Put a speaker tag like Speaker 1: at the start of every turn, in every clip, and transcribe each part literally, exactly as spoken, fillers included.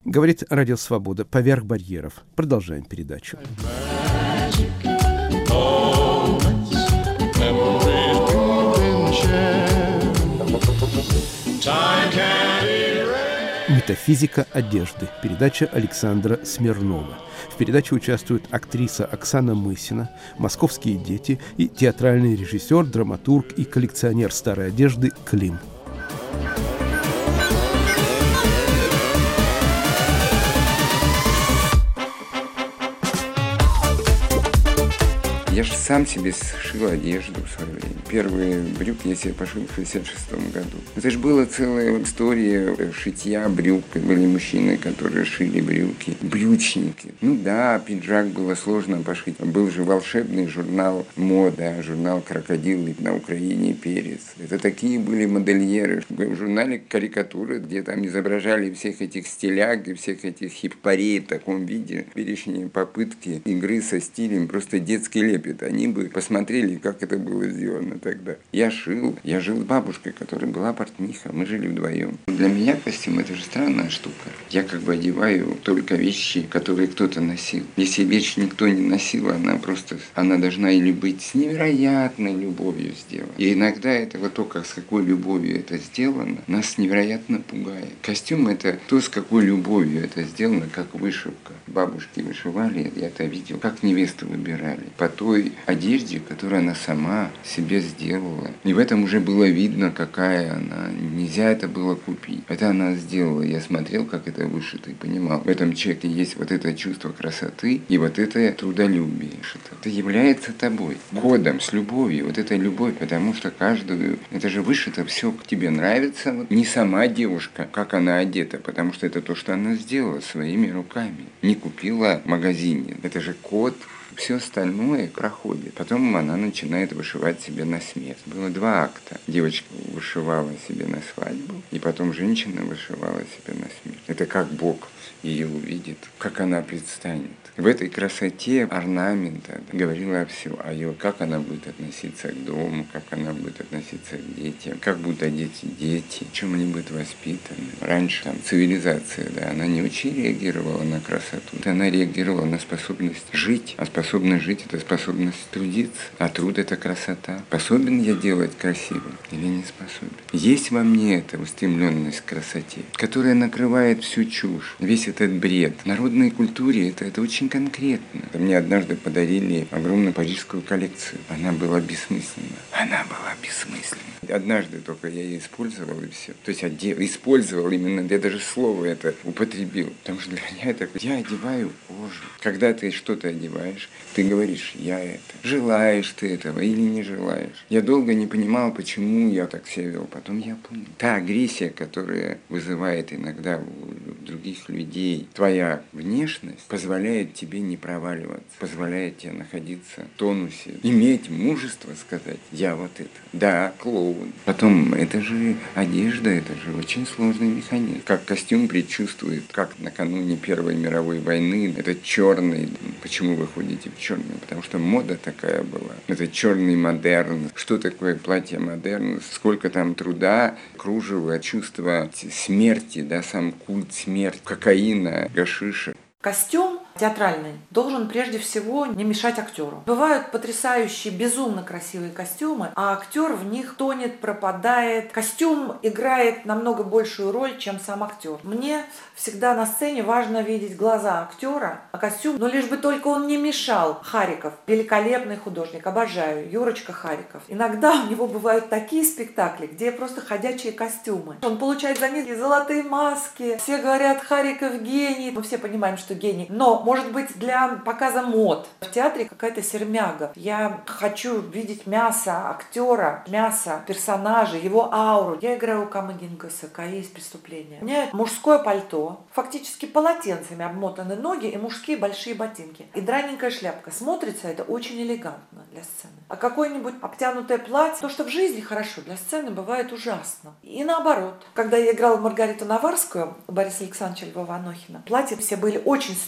Speaker 1: Говорит Радио Свобода. Поверх барьеров. Продолжаем передачу. Метафизика одежды. Передача Александра Смирнова. В передаче участвуют актриса Оксана Мысина, московские дети и театральный режиссер, драматург и коллекционер старой одежды Клим.
Speaker 2: Я же сам себе сшил одежду в свое время. Первые брюки я себе пошил в шестьдесят шестом году. Это же была целая история шитья брюк. Были мужчины, которые шили брюки. Брючники. Ну да, пиджак было сложно пошить. Был же волшебный журнал «Мода», журнал «Крокодил» на Украине «Перец». Это такие были модельеры. В журнале «Карикатуры», где там изображали всех этих стиляг и всех этих хиппарей в таком виде. Перечни попытки игры со стилем, просто детский лепет. Они бы посмотрели, как это было сделано тогда. Я шил, я жил с бабушкой, которая была портниха, мы жили вдвоем. Для меня костюм — это же странная штука. Я как бы одеваю только вещи, которые кто-то носил. Если вещь никто не носил, она просто, она должна или быть с невероятной любовью сделана. И иногда это вот то, как, с какой любовью это сделано, нас невероятно пугает. Костюм — это то, с какой любовью это сделано, как вышивка. Бабушки вышивали, я это видел, как невесту выбирали. По той одежде, которую она сама себе сделала. И в этом уже было видно, какая она. Нельзя это было купить. Это она сделала. Я смотрел, как это вышито, и понимал. В этом человеке есть вот это чувство красоты и вот это трудолюбие. Это является тобой. Кодом, с любовью. Вот эта любовь, потому что каждую... Это же вышито все. Тебе нравится. Вот не сама девушка, как она одета, потому что это то, что она сделала своими руками. Не купила в магазине. Это же код. Все остальное проходит. Потом она начинает вышивать себе на смерть. Было два акта. Девочка вышивала себе на свадьбу, и потом женщина вышивала себе на смерть. Это как Бог ее увидит, как она предстанет. В этой красоте орнамента говорила все о ее, как она будет относиться к дому, как она будет относиться к детям, как будут одеты дети, чем они будут воспитаны. Раньше там цивилизация, да, она не очень реагировала на красоту, она реагировала на способность жить, а способность жить — это способность трудиться, а труд — это красота. Способен я делать красивым или не способен? Есть во мне эта устремленность к красоте, которая накрывает всю чушь, весь этот бред. В народной культуре это, это очень конкретно. Мне однажды подарили огромную парижскую коллекцию. Она была бессмысленна. Она была бессмысленна. Однажды только я ее использовал, и все. То есть одел, использовал именно, я даже слово это употребил. Потому что для меня это, я одеваю кожу. Когда ты что-то одеваешь, ты говоришь, я это. Желаешь ты этого или не желаешь. Я долго не понимал, почему я так себя вел. Потом я понял. Та агрессия, которая вызывает иногда у других людей, твоя внешность позволяет тебе не проваливаться, позволяет тебе находиться в тонусе, иметь мужество сказать, я вот это. Да, клоун. Потом, это же одежда, это же очень сложный механизм. Как костюм предчувствует, как накануне Первой мировой войны, этот черный, почему вы ходите в черный? Потому что мода такая была. Это черный модерн. Что такое платье модерн? Сколько там труда, кружево, чувство смерти, да, сам культ смерти, кокаина, гашиша.
Speaker 3: Костюм театральный должен прежде всего не мешать актеру. Бывают потрясающие, безумно красивые костюмы, а актер в них тонет, пропадает. Костюм играет намного большую роль, чем сам актер. Мне всегда на сцене важно видеть глаза актера, а костюм, но лишь бы только он не мешал. Хариков, великолепный художник, обожаю, Юрочка Хариков. Иногда у него бывают такие спектакли, где просто ходячие костюмы. Он получает за них золотые маски, все говорят, Хариков гений. Мы все понимаем, что гений, но может быть, для показа мод. В театре какая-то сермяга. Я хочу видеть мясо актера, мясо персонажа, его ауру. Я играю у Камагингаса, КАИ из преступления. У меня мужское пальто, фактически полотенцами обмотаны ноги и мужские большие ботинки. И драненькая шляпка. Смотрится это очень элегантно для сцены. А какое-нибудь обтянутое платье, то, что в жизни хорошо, для сцены бывает ужасно. И наоборот. Когда я играла Маргариту Наварскую, Бориса Александровича Львова-Анохина, платья все были очень строгие у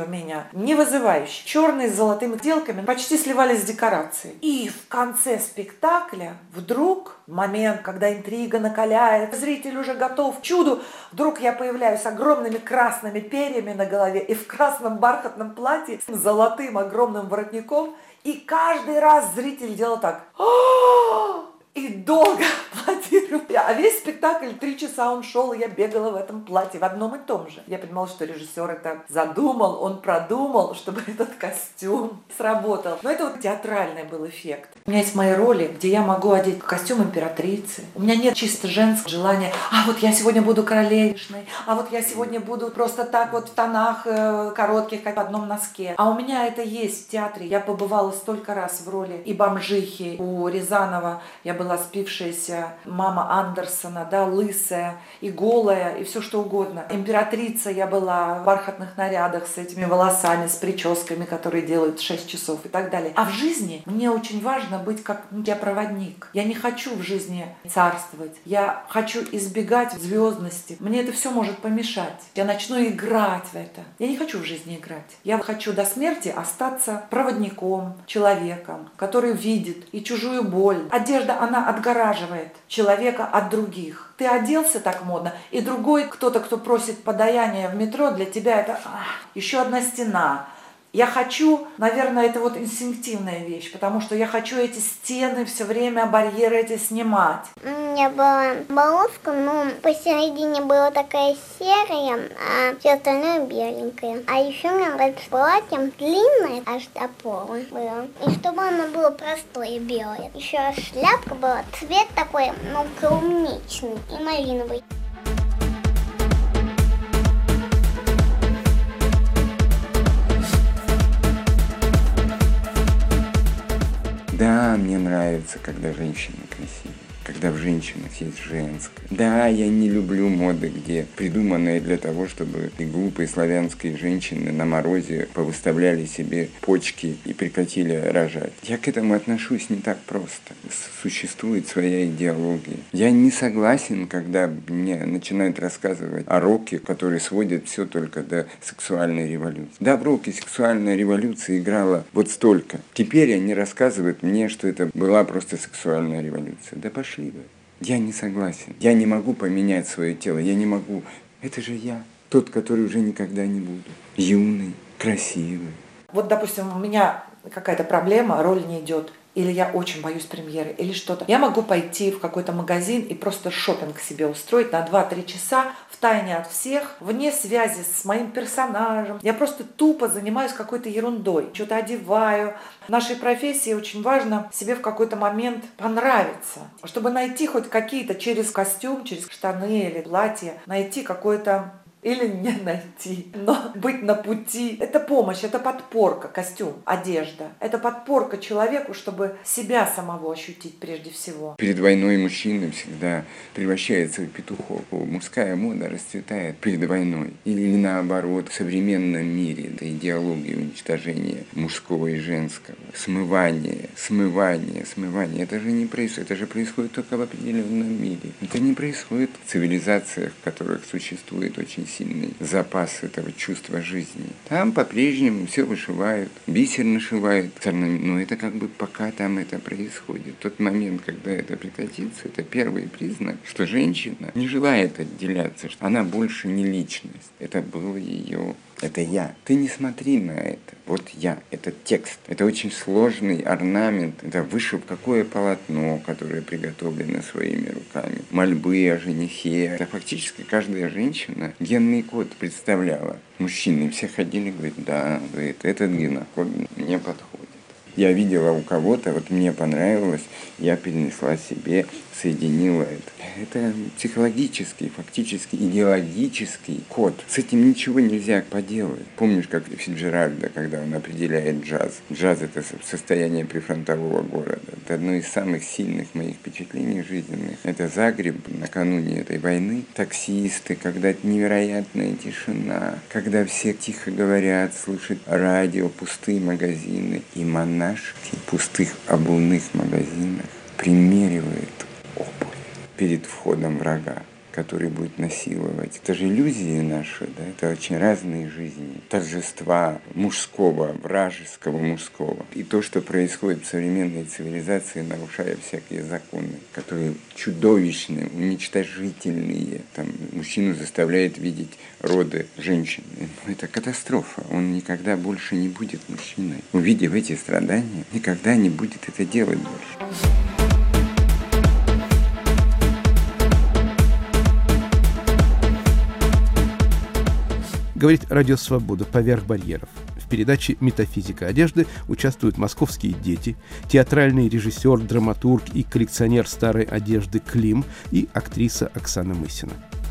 Speaker 3: меня не вызывающий. Черные с золотыми отделками почти сливались с декорацией. И в конце спектакля вдруг момент, когда интрига накаляет, зритель уже готов к чуду, вдруг я появляюсь с огромными красными перьями на голове и в красном бархатном платье с золотым огромным воротником. И каждый раз зритель делал так. И долго аплодировал. А весь спектакль, три часа он шел, и я бегала в этом платье, в одном и том же. Я понимала, что режиссер это задумал, он продумал, чтобы этот костюм сработал. Но это вот театральный был эффект. У меня есть мои роли, где я могу одеть костюм императрицы. У меня нет чисто женского желания, а вот я сегодня буду королевишной, а вот я сегодня буду просто так вот в тонах э, коротких, как в одном носке. А у меня это есть в театре. Я побывала столько раз в роли и бомжихи у Рязанова. Я была спившаяся мама Андерсона, да, лысая и голая, и все что угодно. Императрица я была в бархатных нарядах с этими волосами, с прическами, которые делают шесть часов и так далее. А в жизни мне очень важно быть как ну, я проводник. Я не хочу в жизни царствовать. Я хочу избегать звездности. Мне это все может помешать. Я начну играть в это. Я не хочу в жизни играть. Я хочу до смерти остаться проводником, человеком, который видит и чужую боль. Одежда, она отгораживает человека от других. Ты оделся так модно, и другой кто-то, кто просит подаяние в метро, для тебя это ах, еще одна стена. Я хочу, наверное, это вот инстинктивная вещь, потому что я хочу эти стены все время, барьеры эти снимать.
Speaker 4: У меня была полоска, но посередине была такая серая, а все остальное беленькое. А еще мне нравится платье длинное, аж до пола было. И чтобы оно было простое белое. Еще шляпка была, цвет такой, ну, клубничный и малиновый.
Speaker 2: Да, мне нравится, когда женщина красивая, когда в женщинах есть женское. Да, я не люблю моды, где придуманные для того, чтобы и глупые славянские женщины на морозе повыставляли себе почки и прекратили рожать. Я к этому отношусь не так просто. Существует своя идеология. Я не согласен, когда мне начинают рассказывать о роке, который сводит все только до сексуальной революции. Да, в роке сексуальная революция играла вот столько. Теперь они рассказывают мне, что это была просто сексуальная революция. Да пошли вы. Я не согласен. Я не могу поменять свое тело. Я не могу. Это же я. Тот, который уже никогда не буду. Юный, красивый.
Speaker 3: Вот, допустим, у меня какая-то проблема, роль не идет. Или я очень боюсь премьеры, или что-то. Я могу пойти в какой-то магазин и просто шопинг себе устроить на два-три часа втайне от всех, вне связи с моим персонажем. Я просто тупо занимаюсь какой-то ерундой, что-то одеваю. В нашей профессии очень важно себе в какой-то момент понравиться, чтобы найти хоть какие-то через костюм, через штаны или платье, найти какое-то... Или не найти, но быть на пути. Это помощь, это подпорка, костюм, одежда. Это подпорка человеку, чтобы себя самого ощутить прежде всего.
Speaker 2: Перед войной мужчина всегда превращается в петухов. Мужская мода расцветает перед войной. Или наоборот, в современном мире это идеология уничтожения мужского и женского. Смывание, смывание, смывание. Это же не происходит. Это же происходит только в определенном мире. Это не происходит в цивилизациях, в которых существует очень сильный запас этого чувства жизни. Там по-прежнему все вышивают, бисер нашивают, но это как бы пока там это происходит. Тот момент, когда это прекратится, это первый признак, что женщина не желает отделяться, что она больше не личность. Это было ее... Это я. Ты не смотри на это. Вот я. Это текст. Это очень сложный орнамент. Это вышив какое полотно, которое приготовлено своими руками. Мольбы о женихе. Это фактически каждая женщина генный код представляла. Мужчины все ходили и говорят, да, говорит, этот генокод мне подходит. Я видела у кого-то, вот мне понравилось, я перенесла себе, соединила это. Это психологический, фактически идеологический код. С этим ничего нельзя поделать. Помнишь, как Фиджеральда, когда он определяет джаз? Джаз — это состояние прифронтового города. Это одно из самых сильных моих впечатлений жизненных. Это Загреб накануне этой войны. Таксисты, когда невероятная тишина, когда все тихо говорят, слушают радио, пустые магазины. И монашки в пустых обувных магазинах примеривают обувь перед входом врага, который будет насиловать. Это же иллюзии наши, да? Это очень разные жизни. Торжества мужского, вражеского мужского. И то, что происходит в современной цивилизации, нарушая всякие законы, которые чудовищные, уничтожительные. Там мужчину заставляет видеть роды женщины. Это катастрофа. Он никогда больше не будет мужчиной. Увидев эти страдания, никогда не будет это делать больше.
Speaker 1: Говорит Радио Свобода «Поверх барьеров». В передаче «Метафизика одежды» участвуют московские дети, театральный режиссер, драматург и коллекционер старой одежды Клим и актриса Оксана Мысина.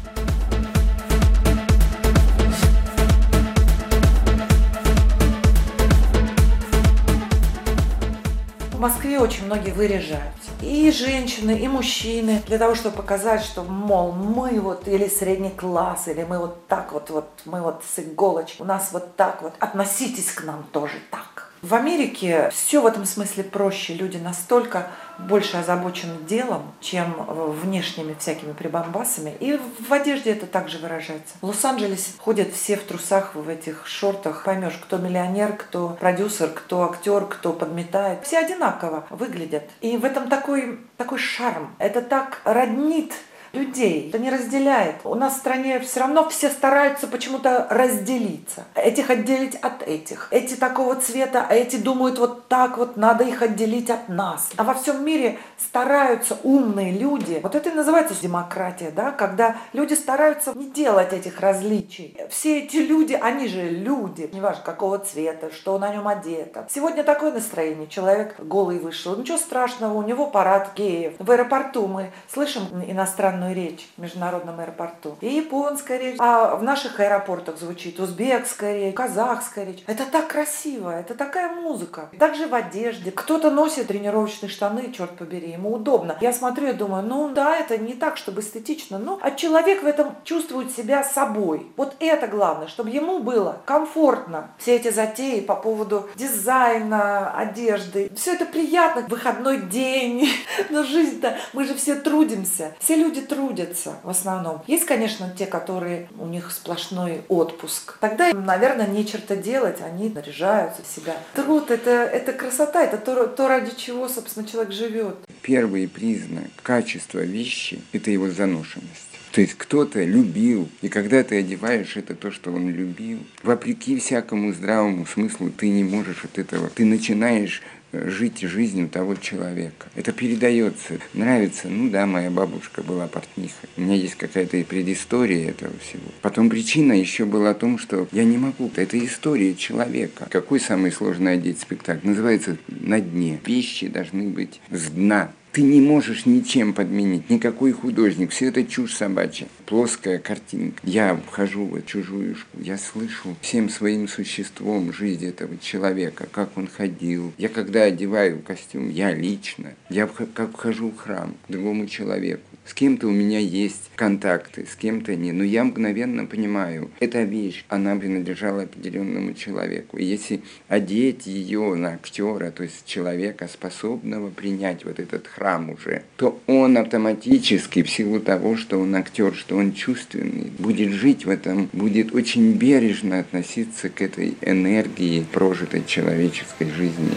Speaker 3: В Москве очень многие выряжаются. И женщины, и мужчины. Для того, чтобы показать, что, мол, мы вот или средний класс, или мы вот так вот, вот мы вот с иголочки, у нас вот так вот. Относитесь к нам тоже так. В Америке все в этом смысле проще. Люди настолько больше озабочены делом, чем внешними всякими прибамбасами. И в одежде это также выражается. В Лос-Анджелесе ходят все в трусах, в этих шортах. Поймешь, кто миллионер, кто продюсер, кто актер, кто подметает. Все одинаково выглядят. И в этом такой, такой шарм. Это так роднит людей, это не разделяет. У нас в стране все равно все стараются почему-то разделиться. Этих отделить от этих. Эти такого цвета, а эти думают вот так вот, надо их отделить от нас. А во всем мире стараются умные люди. Вот это и называется демократия, да, когда люди стараются не делать этих различий. Все эти люди, они же люди, неважно какого цвета, что на нем одето. Сегодня такое настроение, человек голый вышел, ничего страшного, у него парад геев. В аэропорту мы слышим иностранную речь в международном аэропорту. И японская речь. А в наших аэропортах звучит узбекская речь, казахская речь. Это так красиво, это такая музыка. Также в одежде. Кто-то носит тренировочные штаны, черт побери, ему удобно. Я смотрю и думаю, ну да, это не так, чтобы эстетично, но а человек в этом чувствует себя собой. Вот это главное, чтобы ему было комфортно. Все эти затеи по поводу дизайна, одежды, все это приятно. Выходной день, но жизнь-то, мы же все трудимся. Все люди трудятся в основном. Есть, конечно, те, которые у них сплошной отпуск. Тогда им, наверное, не черта делать, они наряжаются в себя. Труд это, это красота, это то, то, ради чего, собственно, человек живет.
Speaker 2: Первый признак качества вещи – это его заношенность. То есть кто-то любил, и когда ты одеваешь это то, что он любил, вопреки всякому здравому смыслу ты не можешь от этого. Ты начинаешь жить жизнью того человека. Это передается. Нравится, ну да, моя бабушка была портнихой. У меня есть какая-то предыстория этого всего. Потом причина еще была о том, что я не могу. Это история человека. Какой самый сложный одеть спектакль? Называется «На дне». Вещи должны быть с дна. Ты не можешь ничем подменить, никакой художник. Все это чушь собачья. Плоская картинка. Я вхожу в чужую школу. Я слышу всем своим существом жизнь этого человека, как он ходил. Я когда одеваю костюм, я лично, я как вхожу в храм к другому человеку. С кем-то у меня есть контакты, с кем-то нет. Но я мгновенно понимаю, эта вещь, она принадлежала определенному человеку. И если одеть ее на актера, то есть человека, способного принять вот этот храм уже, то он автоматически, в силу того, что он актер, что он чувственный, будет жить в этом, будет очень бережно относиться к этой энергии прожитой человеческой жизни.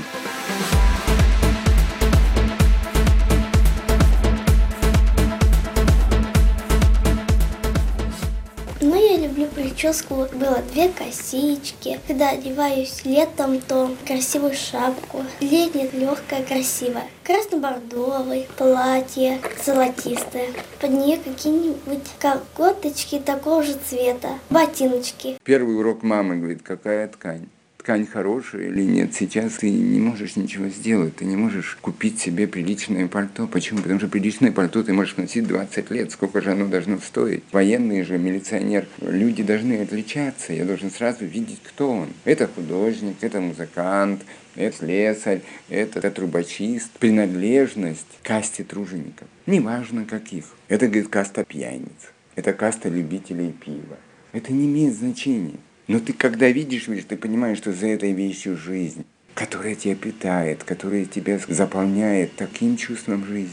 Speaker 5: Прическу было две косички. Когда одеваюсь летом, то красивую шапку. Летняя легкая, красивая. Красно-бордовое платье, золотистое. Под нее какие-нибудь колготочки такого же цвета. Ботиночки.
Speaker 2: Первый урок мамы говорит, какая ткань. Ткань хорошая или нет, сейчас ты не можешь ничего сделать, ты не можешь купить себе приличное пальто. Почему? Потому что приличное пальто ты можешь носить двадцать лет, сколько же оно должно стоить. Военный же, милиционер, люди должны отличаться, я должен сразу видеть, кто он. Это художник, это музыкант, это слесарь, это, это трубочист. Принадлежность к касте тружеников, неважно каких. Это, говорит, каста пьяниц, это каста любителей пива. Это не имеет значения. Но ты, когда видишь вещь, ты понимаешь, что за этой вещью жизнь, которая тебя питает, которая тебя заполняет таким чувством жизни.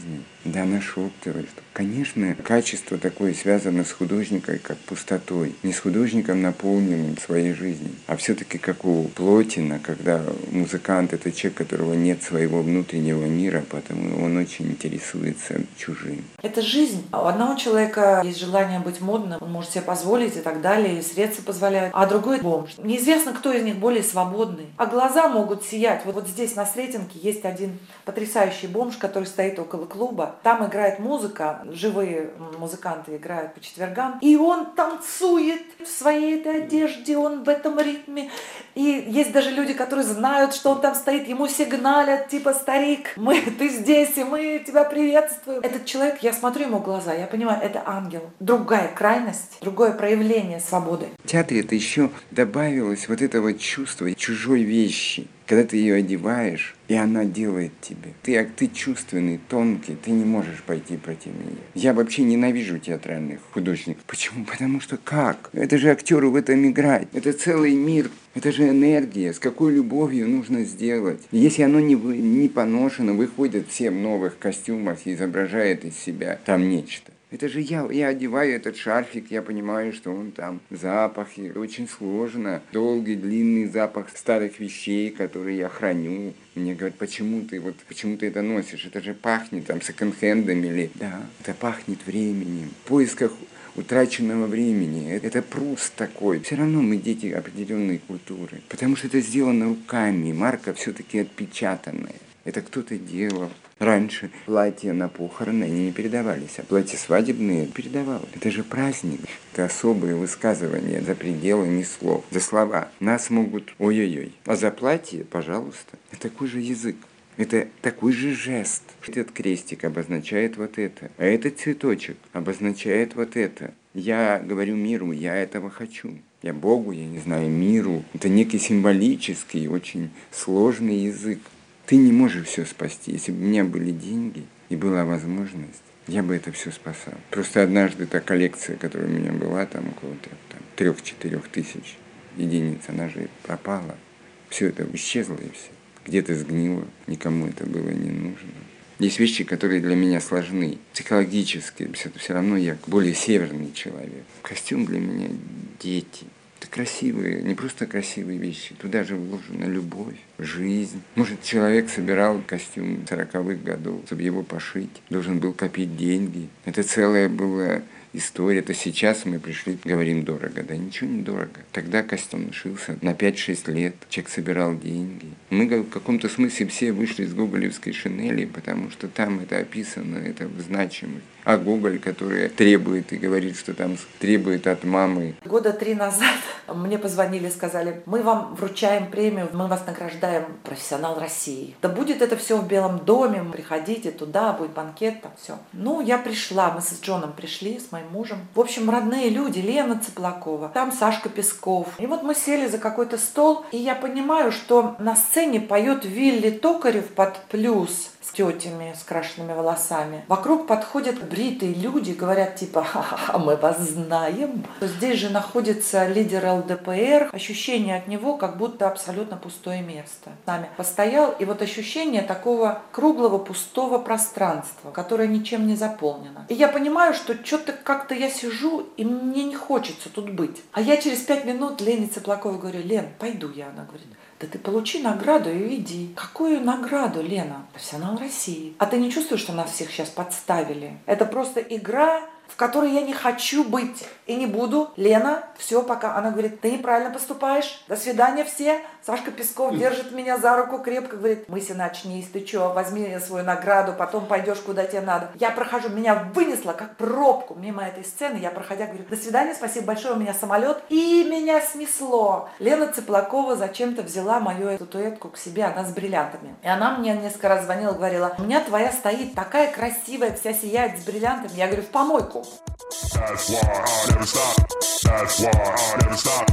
Speaker 2: Да, нашептывает. Конечно, качество такое связано с художником, как пустотой. Не с художником, наполненным своей жизнью, а все-таки как у Плотина, когда музыкант — это человек, у которого нет своего внутреннего мира, поэтому он очень интересуется чужим.
Speaker 3: Это жизнь. У одного человека есть желание быть модным, он может себе позволить и так далее, и средства позволяют, а другой — бомж. Неизвестно, кто из них более свободный. А глаза могут сиять. Вот, вот здесь на Сретенке есть один потрясающий бомж, который стоит около клуба. Там играет музыка, живые музыканты играют по четвергам, и он танцует в своей этой одежде, он в этом ритме. И есть даже люди, которые знают, что он там стоит, ему сигналят, типа: старик, мы, ты здесь, и мы тебя приветствуем. Этот человек, я смотрю ему в глаза, я понимаю, это ангел. Другая крайность, другое проявление свободы.
Speaker 2: В театре это еще добавилось вот этого чувства чужой вещи. Когда ты ее одеваешь, и она делает тебе. Ты, ты чувственный, тонкий, ты не можешь пойти против нее. Я вообще ненавижу театральных художников. Почему? Потому что как? Это же актеру в этом играть. Это целый мир. Это же энергия. С какой любовью нужно сделать. Если оно не, не поношено, выходит все в новых костюмах и изображает из себя там нечто. Это же я, я одеваю этот шарфик, я понимаю, что он там запахи. Очень сложно. Долгий, длинный запах старых вещей, которые я храню. Мне говорят: почему ты, вот, почему ты это носишь? Это же пахнет там секонд-хендом или... Да, это пахнет временем. В поисках утраченного времени. Это Пруст такой. Все равно мы дети определенной культуры. Потому что это сделано руками. Марка все-таки отпечатанная. Это кто-то делал. Раньше платья на похороны, они не передавались, а платья свадебные передавалось. Это же праздник, это особые высказывания за пределами слов, за слова. Нас могут ой-ой-ой, а за платье, пожалуйста, это такой же язык. Это такой же жест. Этот крестик обозначает вот это, а этот цветочек обозначает вот это. Я говорю миру, я этого хочу. Я Богу, я не знаю, миру. Это некий символический, очень сложный язык. Ты не можешь все спасти. Если бы у меня были деньги и была возможность, я бы это все спасал. Просто однажды та коллекция, которая у меня была, там около трех-четырех тысяч единиц, она же пропала. Все это исчезло и все. Где-то сгнило, никому это было не нужно. Есть вещи, которые для меня сложны, психологически. Все равно я более северный человек. Костюм для меня — дети. Это красивые, не просто красивые вещи. Туда же вложена любовь, жизнь. Может, человек собирал костюм сороковых годов, чтобы его пошить. Должен был копить деньги. Это целая была история. Это сейчас мы пришли, говорим дорого. Да ничего не дорого. Тогда костюм шился на пять-шесть лет. Человек собирал деньги. Мы в каком-то смысле все вышли из гоголевской шинели, потому что там это описано, это значимо. А Гоголь, который требует и говорит, что там требует от мамы.
Speaker 3: Года три назад мне позвонили и сказали: мы вам вручаем премию, мы вас награждаем профессионал России. Да будет это все в Белом доме, приходите туда, будет банкет, там все. Ну, я пришла, мы с Джоном пришли, с моим мужем. В общем, родные люди, Лена Цыплакова, там Сашка Песков. И вот мы сели за какой-то стол, и я понимаю, что на сцене поет Вилли Токарев под плюс с тетями с крашенными волосами. Вокруг подходят бритые люди, говорят типа: ха-ха-ха, мы вас знаем. Здесь же находится лидер эл дэ пэ эр. Ощущение от него, как будто абсолютно пустое место. С нами постоял, и вот ощущение такого круглого пустого пространства, которое ничем не заполнено. И я понимаю, что что-то как-то я сижу, и мне не хочется тут быть. А я через пять минут Лене Цыплаковой говорю: Лен, пойду я. Она говорит: да ты получи награду и иди. Какую награду, Лена? Профессионал России. А ты не чувствуешь, что нас всех сейчас подставили? Это просто игра, в которой я не хочу быть и не буду. Лена, все, пока. Она говорит: ты неправильно поступаешь. До свидания все. Сашка Песков держит меня за руку крепко, говорит: Мысина, очнись, ты что, возьми свою награду, потом пойдешь куда тебе надо. Я прохожу, меня вынесло как пробку мимо этой сцены. Я, проходя, говорю: до свидания, спасибо большое, у меня самолет. И меня снесло. Лена Цыплакова зачем-то взяла мою статуэтку к себе, она с бриллиантами. И она мне несколько раз звонила, говорила: у меня твоя стоит, такая красивая, вся сияет с бриллиантами. Я говорю: в помойку. That's why I never stop. That's why I never stop.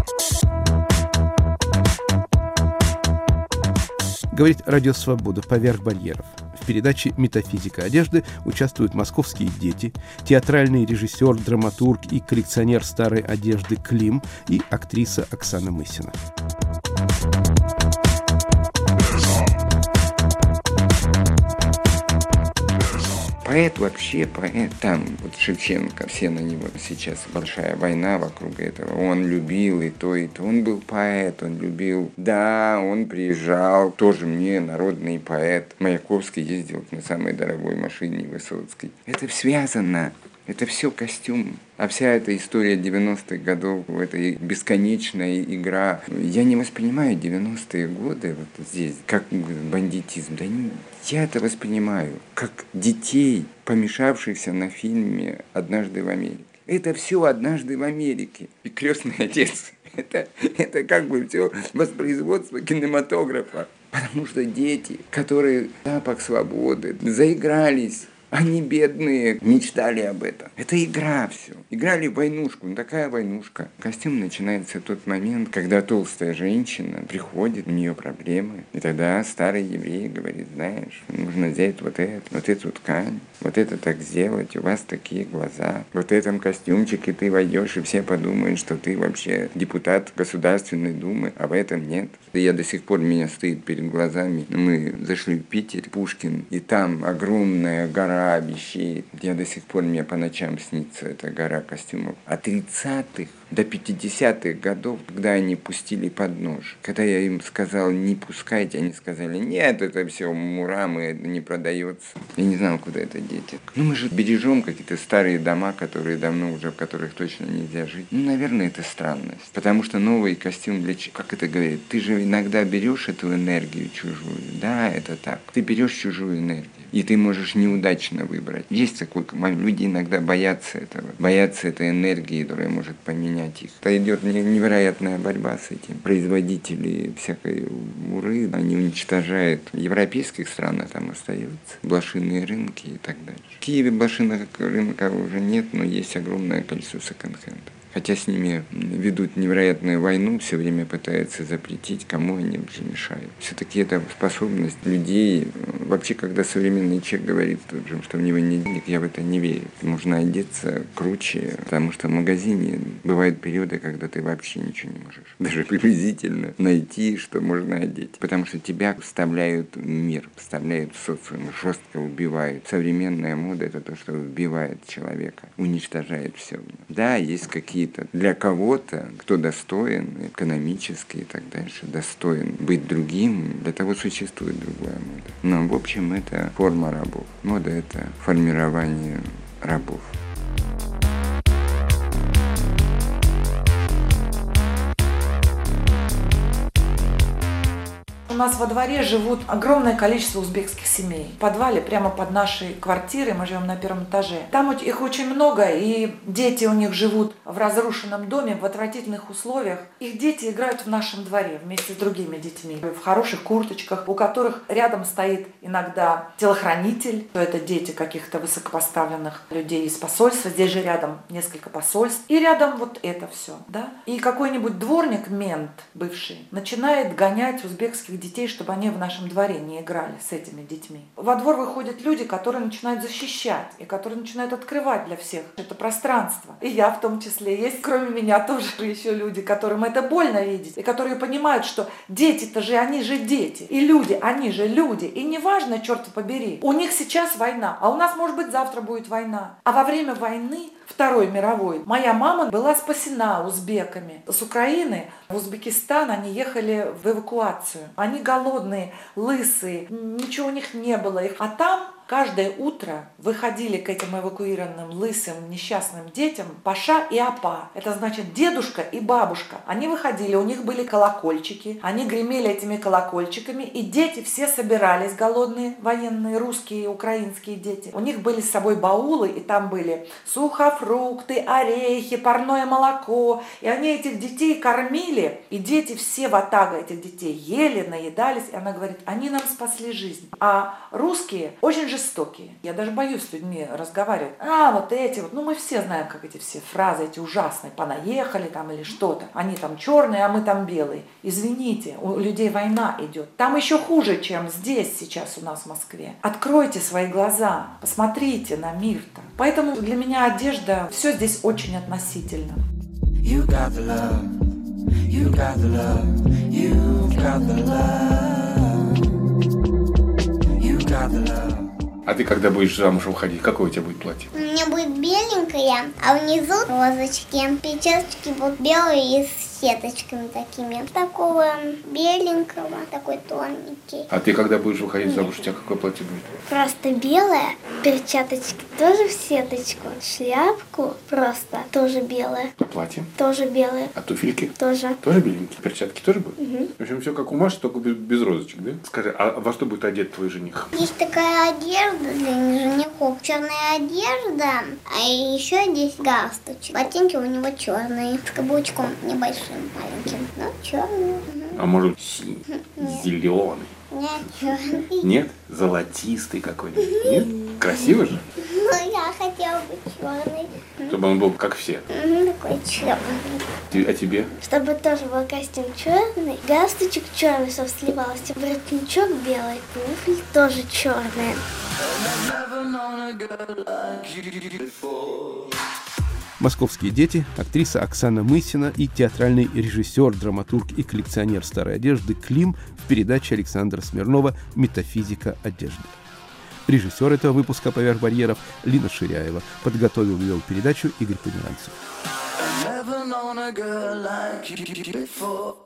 Speaker 1: Говорит Радио Свобода «Поверх барьеров». В передаче «Метафизика одежды» участвуют московские дети, театральный режиссер, драматург и коллекционер старой одежды Клим и актриса Оксана Мысина.
Speaker 2: Поэт вообще поэт. Там вот Шевченко, все на него сейчас большая война вокруг этого. Он любил и то, и то. Он был поэт, он любил. Да, он приезжал, тоже мне народный поэт. Маяковский ездил на самой дорогой машине Высоцкой. Это связано. Это все костюм. А вся эта история девяностых годов, это бесконечная игра. Я не воспринимаю девяностые годы вот здесь как бандитизм. Да не, я это воспринимаю как детей, помешавшихся на фильме «Однажды в Америке». Это все «Однажды в Америке». И «Крестный отец». Это, это как бы все воспроизводство кинематографа. Потому что дети, которые запах свободы, заигрались, они бедные, мечтали об этом. Это игра все. Играли в войнушку. Ну, такая войнушка. Костюм начинается в тот момент, когда толстая женщина приходит, у нее проблемы. И тогда старый еврей говорит, знаешь, нужно взять вот это, вот эту ткань, вот это так сделать, у вас такие глаза. Вот в этом костюмчике ты войдешь, и все подумают, что ты вообще депутат Государственной Думы, а в этом нет. Я до сих пор, меня стоит перед глазами. Мы зашли в Питер, Пушкин, и там огромная гора вещей. Я до сих пор, мне по ночам снится эта гора костюмов. От тридцатых до пятидесятых годов, когда они пустили под нож. Когда я им сказал, не пускайте, они сказали, нет, это все мурамы, это не продается. Я не знал, куда это деть. Ну, мы же бережем какие-то старые дома, которые давно уже, в которых точно нельзя жить. Ну, наверное, это странность. Потому что новый костюм для чего? Как это говорит? Ты же иногда берешь эту энергию чужую. Да, это так. Ты берешь чужую энергию. И ты можешь неудачно выбрать. Есть такой, люди иногда боятся этого, боятся этой энергии, которая может поменять их. Это идет невероятная борьба с этим. Производители всякой муры, они уничтожают. В европейских странах там остаются блошиные рынки и так дальше. В Киеве блошиных рынка уже нет, но есть огромное количество секонд-хендов. Хотя с ними ведут невероятную войну, все время пытаются запретить, кому они вообще мешают. Все-таки это способность людей. Вообще, когда современный человек говорит, что у него нет денег, я в это не верю. Можно одеться круче, потому что в магазине бывают периоды, когда ты вообще ничего не можешь. Даже приблизительно найти, что можно одеть. Потому что тебя вставляют в мир, вставляют в социум, жестко убивают. Современная мода — это то, что убивает человека, уничтожает все в нем. Да, есть какие для кого-то, кто достоин экономически и так дальше, достоин быть другим, для того существует другая мода. Но, в общем, это форма рабов. Мода — это формирование рабов.
Speaker 3: У нас во дворе живут огромное количество узбекских семей. В подвале, прямо под нашей квартирой, мы живем на первом этаже. Там их очень много, и дети у них живут в разрушенном доме, в отвратительных условиях. Их дети играют в нашем дворе вместе с другими детьми, в хороших курточках, у которых рядом стоит иногда телохранитель. Это дети каких-то высокопоставленных людей из посольства. Здесь же рядом несколько посольств. И рядом вот это все. Да? И какой-нибудь дворник, мент бывший, начинает гонять узбекских детей, чтобы они в нашем дворе не играли с этими детьми. Во двор выходят люди, которые начинают защищать и которые начинают открывать для всех это пространство. И я в том числе. Есть, кроме меня, тоже еще люди, которым это больно видеть, и которые понимают, что дети-то же, они же дети. И люди, они же люди. И неважно, черт побери, у них сейчас война, а у нас, может быть, завтра будет война. А во время войны Второй мировой моя мама была спасена узбеками. С Украины в Узбекистан они ехали в эвакуацию. Они голодные, лысые, ничего у них не было. А там каждое утро выходили к этим эвакуированным лысым несчастным детям паша и апа. Это значит дедушка и бабушка. Они выходили, у них были колокольчики. Они гремели этими колокольчиками. И дети все собирались, голодные, военные, русские, украинские дети. У них были с собой баулы, и там были сухофрукты, орехи, парное молоко. И они этих детей кормили. И дети, все ватага этих детей ели, наедались. И она говорит, они нам спасли жизнь. А русские очень жестокие. Я даже боюсь с людьми разговаривать. А, вот эти вот, ну мы все знаем, как эти все фразы, эти ужасные, понаехали там или что-то. Они там черные, а мы там белые. Извините, у людей война идет. Там еще хуже, чем здесь сейчас у нас в Москве. Откройте свои глаза, посмотрите на мир-то. Поэтому для меня одежда, все здесь очень относительно. You got the love, you got the love, you got the love, you got the love.
Speaker 1: А ты когда будешь замуж выходить, какое у тебя будет платье?
Speaker 4: У меня будет беленькое, а внизу розочки. Перчаточки будут белые и с сеточками такими. Такого беленького, такой тоненький.
Speaker 1: А ты когда будешь выходить замуж, у тебя какое платье будет?
Speaker 5: Просто белая, перчаточки тоже в сеточку, шляпку просто тоже белая,
Speaker 1: А платье?
Speaker 5: тоже белая,
Speaker 1: А туфельки?
Speaker 5: тоже.
Speaker 1: Тоже беленькие? Перчатки тоже будут?
Speaker 5: Угу.
Speaker 1: В общем, все как у Маши, только без, без розочек, да? Скажи, а во что будет одет твой жених?
Speaker 4: Есть такая одежда для женихов, черная одежда, а еще здесь галстучек. Ботинки у него черные, с каблучком небольшим, маленьким, но черные.
Speaker 1: А может, синий, зеленый?
Speaker 4: Нет, черный.
Speaker 1: Нет? Золотистый какой-нибудь? Нет? Красиво же?
Speaker 4: Ну, я хотела бы черный.
Speaker 1: Чтобы он был как все.
Speaker 4: Мгм, такой черный.
Speaker 1: Ты- А тебе?
Speaker 5: Чтобы тоже был костюм черный, галстучек черный, чтобы сливался, воротничок белый, туфли тоже черные.
Speaker 1: «Московские дети», актриса Оксана Мысина и театральный режиссер, драматург и коллекционер старой одежды Клим в передаче Александра Смирнова «Метафизика одежды». Режиссер этого выпуска «Поверх барьеров» Лина Ширяева. Подготовил и вел передачу Игорь Померанцев.